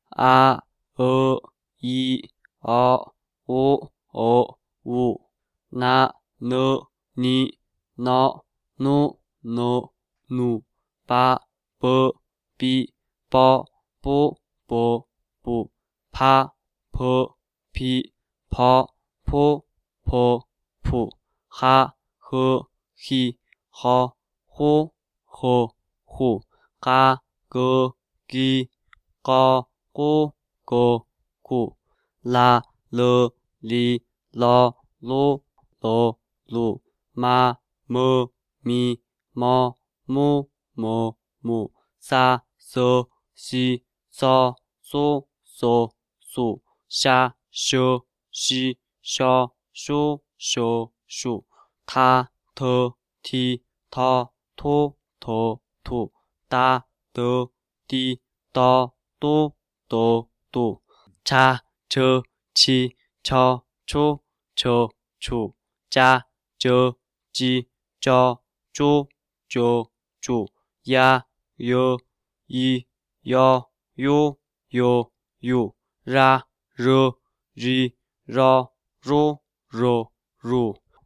啊一五那你努巴比啵不啪噼啪噗哈嘿呼嘎叽咕啦哩噜嘛咪么沙西嗦虾西数他提吐哒滴嘟cha七处加鸡呀一ra ri ru